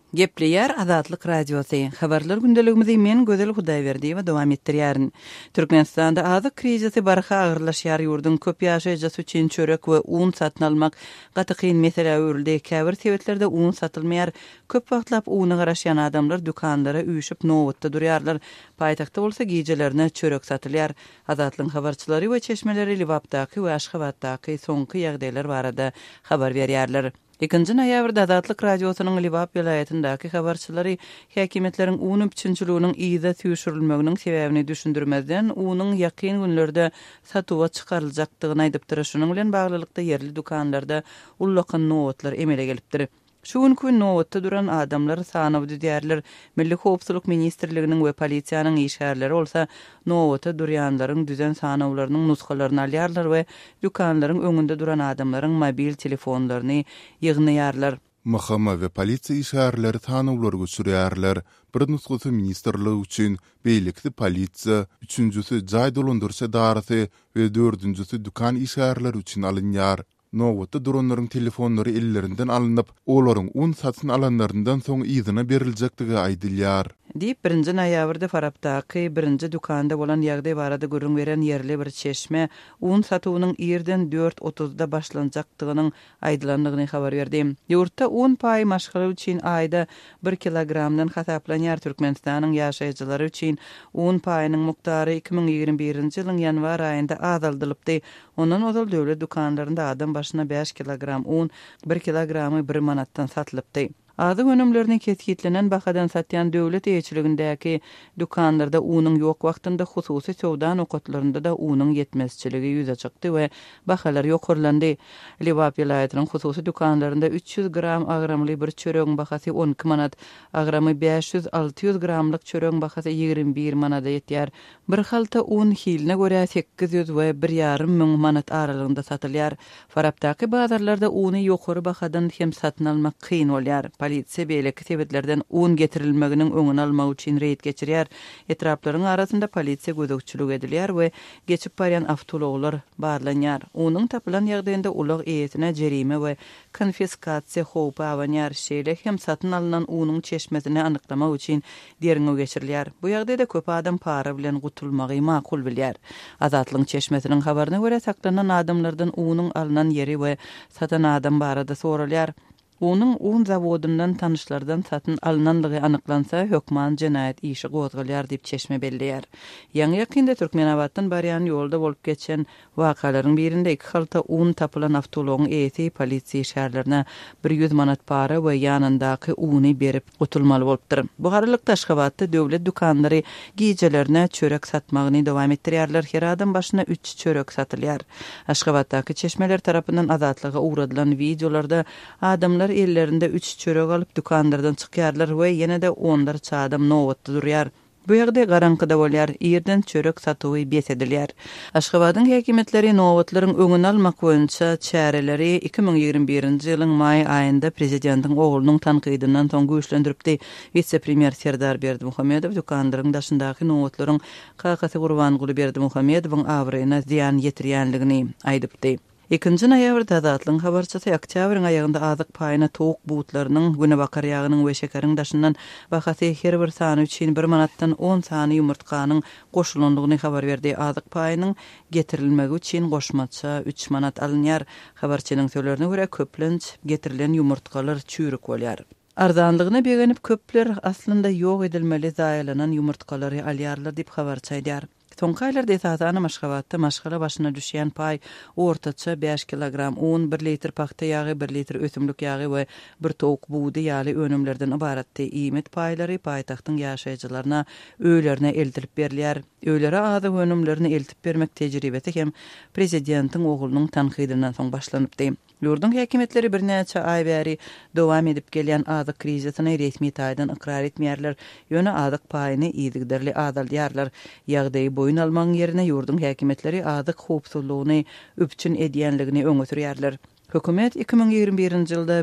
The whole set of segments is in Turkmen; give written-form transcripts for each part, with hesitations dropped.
Gepleyer Azatlyk Radiosu. Habarlar gündeligimizi men Gözel Hudaýberdi we dowam etdirýärin. Türkmenistanda azyk krizisi barha agyrlaşýar ýurdun köp ýaşaýjasy üçin çörek we un satyn almak gaty kyn mesele öwrüldi. Käbir sebetlerde un satylmaýar. Köp wagtlap uny garaşýan adamlar dükanlara üýüşip nowatda durýarlar. Paýtagtda bolsa gijelerine çörek satylýar. Azatlyň habarçylary we çeşmeleri Liwapdaky we Aşgabatdaky soňky ýagdaýlar barada habar berýärler. 2 noýabrda Azatlyk Radiosynyň Liwap vilayetindäki habarçylary häkimetleriň un üçinçiliğiniň ýyda süýşürilmeginiň sebäbini düşündirmezden unyň ýakyn günlerde satuwa çykaryljakdygyny aýdypdyr. Şunyň bilen baglylykda yerli dukanlarda ullakan nowatlar emele gelipdir. Şu gün nowatda duran adamlar sanawdy diýerler. Milli Howpsuzlyk Ministrliginiň we polisiýanyň işgärleri bolsa nowatda durýanlaryň düzen sanawlarynyň nuskalaryny alýarlar we dukanlaryň öňünde duran adamlaryň mobil telefonlaryny ýygnaýarlar. Mahkama we polisiýa işgärleri sanawlary göçürýärler. Bir nusgasy ministrligi üçin beýlikli polisiýa, üçüncüsü jaý dolandyrşy darasy we dördüncüsü dukan işgärleri üçin alınýar. Nowatda duranlaryň telefonlary ellerinden alınıp, olaryň un satyn alanlaryndan soň izyna beriljekdigi aýdylýar. Diýip 1 noýabrda Farabdaky 1 dukanda bolan ýagdaý barada görüň beren yerli bir çeşme un satywynyň ýerden 4:30-da başlanjakdygynyň aýdylandygyny habar berdi. Ýurtda un paý maşgaly üçin aýda 1 kilogramdan hasaplanýar. Türkmenistanyň ýaşaýjylary üçin un paýynyň muktary 2021-nji ýylyň ýanwar aýynda azaldylypdy. Ondan ozal döwlet dukanlarynda adam başyna 5 kilogram un 1 kilogramy 1 manatdan satylypdy. Azyk önümlerini ketkitlenen bahadan satyan döwlet eýçiligindäki dukanlarda unyň ýok wagtynda hususy sowda nokatlarynda da unyň ýetmezçiligi ýüze çykdy we bahalar ýokurlandy. Liwap vilayatynyň hususy dukanlarynda 300 gram agramly bir çöregiň bahasy 12 manat, agramy 500-600 gramlyk çöregiň bahasy 21 manata ýetýär. Bir halta un hiline görä 800 we 1,5 müň manat aralygynda satylýar. Farabdaky bazarlarda uny ýokary bahadan hem satyn almak kyn bolýar. Polisiýa beýleki sebäplerden un getirilmeginiň öňüni almak üçin reýd geçirýär. Etraplaryň arasynda polisiýa gözegçilik edilýär we geçip barýan awtologlar barlanýar. Unyň tapylan ýagdaýynda ulag eýetine jerime we konfiskasiýa howpy awanýar. Şeýle hem satyn alynan unyň çeşmesini anyklamak üçin deriňe geçirilýär. Bu ýagdaýda köp adam para bilen gutulmagy makul bilýär. Azatlyň çeşmesiniň habaryna görä saklanan adamlardan unyň alynan ýeri we satan adam barada soralýar. Onun un zawodundan tanışlardan satın alınanlığı anıklansa hökman cinayet işi gozgalýar diýip çeşme belliýär. Ýaňy ýakynda Türkmenabatdan barýan ýolda bolup geçen wakalaryň birinde 2 halta un tapylan awtologyň eýeti polisiýa şäherlerine 100 manat para we ýanyndaky uny berip gutulmaly bolupdyr. Bu garalykda Aşgabatda döwlet dukanlary gijelerine çörek satmagyny dowam etdirýärler. Her adam başyna 3 çörek satylýar. Aşgabatdaky çeşmeler tarapyndan azatlyga uğradylan videolarda adamlar ellerinde 3 çörek alıp dukanlardan çykýarlar we ýene-de onlarça adam nowatda durýar. Bu ýagdaý garankyda bolýar, ýerden çörek satywy besedilýär. Aşgabatyň häkimetleri nowatlaryň öňüni almak boýunça çäreleri 2021-nji ýylyň may aýynda prezidentiň oglunyň tanqydyndan soň güýçlendiripdi. Vice-premier Serdar Berdimuhammedow dukanlaryň daşyndaky nowatlaryň kakasy Gurbanguly Berdimuhammedowyň awryna ziýan ýetirýänligini aýdypdy. 2 noýabrda Azatlyň habarçysy oktýabryň aýagynda azyk paýyna towuk buutlarynyň güne bakar ýagynyň we şekeriň daşyndan bahasy her bir sany üçin 1 manatdan 10 sany ýumurtkanyň goşulandygyny habar berdi. Azyk paýynyň getirilmegi üçin goşmaça 3 manat alınýar. Habarçynyň sözlerine görä köplenç getirilen ýumurtkalar çürük bolýar. Arzanlygyna begenip köpler aslynda ýok edilmeli zaýalanan ýumurtkalary alýarlar diýip habarçy aýdýar. Soňky aýlarda esasany Aşgabatda maşgala başyna düşýän paý ortaça 5 kilogram un, 1 litr paxta ýagy, 1 litr ösümlik ýagy we 1 towuk buğdy ýaly önümlerden ibaratdy. Iýmet paýlary paýtagtyň ýaşaýjylaryna öýlerine eltilip berilýär. Öýlere azyk önümlerini eltip bermek tejribesi hem prezidentiň oglunyň tanqydyndan soň başlanypdy. Ýurdun häkimetleri bir näçe aý bäri dowam edip gelýän azyk krizisyny resmi taýdan ikrar etmeýärler. Ýöne azyk paýyny ýygyderli azaldýarlar. Ýagdaýy boyun almaň ýerine ýurdun häkimetleri azyk howpsuzlygyny öpçün edýänligini öňe sürýärler. Hökümet 2021-nji ýylda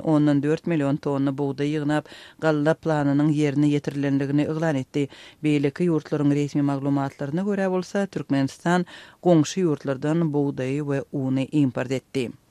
1,4 million tonna buğday ýygnap, galla planynyň ýerine ýetirilendigini eglan etdi. Beýleki ýurtlaryň resmi maglumatlaryna görä bolsa, Türkmenistan goňşy ýurtlardan buğday we uny import etdi.